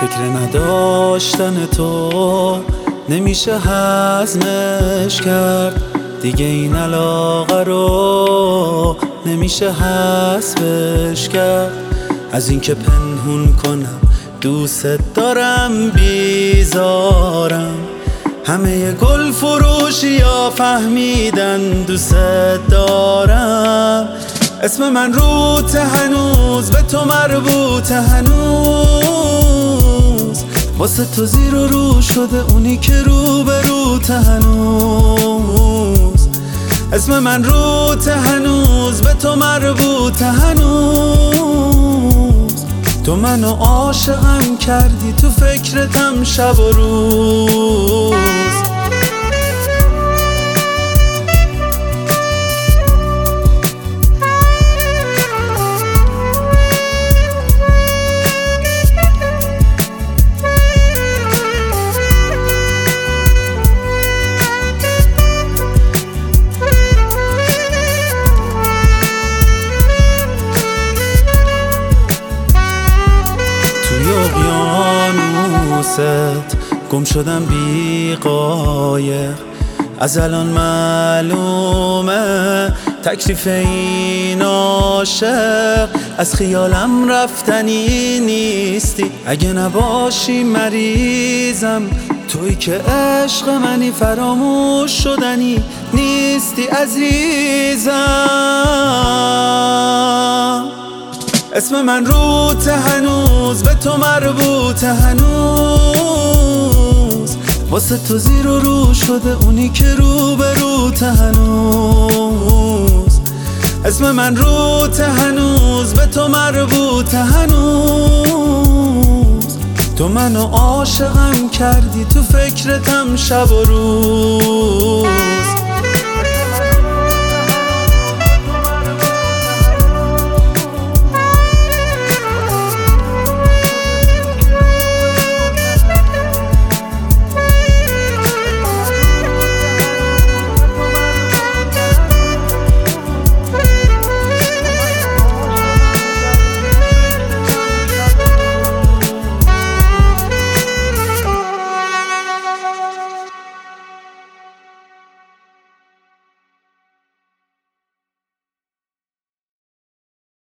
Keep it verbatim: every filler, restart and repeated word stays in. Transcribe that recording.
فکر نداشتن تو نمیشه هضمش کرد، دیگه این علاقه رو نمیشه حذفش کرد. از اینکه پنهون کنم دوست دارم بیزارم، همه گل فروشی ها فهمیدن دوست دارم. اسم من روته هنوز به تو مربوطه هنوز، واسه تو زیر و رو شده اونی که رو به روته هنوز. اسم من روته هنوز به تو مربوطه هنوز، تو منو عاشقم کردی تو فکرتم شب و روز. گم شدم بی قایق، از الان معلومه تکلیف این عاشق. از خیالم رفتنی نیستی، اگه نباشی مریضم. توی که عشق منی فراموش شدنی نیستی عزیزم. اسم من روته هنوز به تو مربوطه هنوز، واسه تو زیر و رو شده اونی که رو به روته هنوز. اسم من روته هنوز به تو مربوطه هنوز، تو منو عاشقم کردی تو فکرتم شب و روز.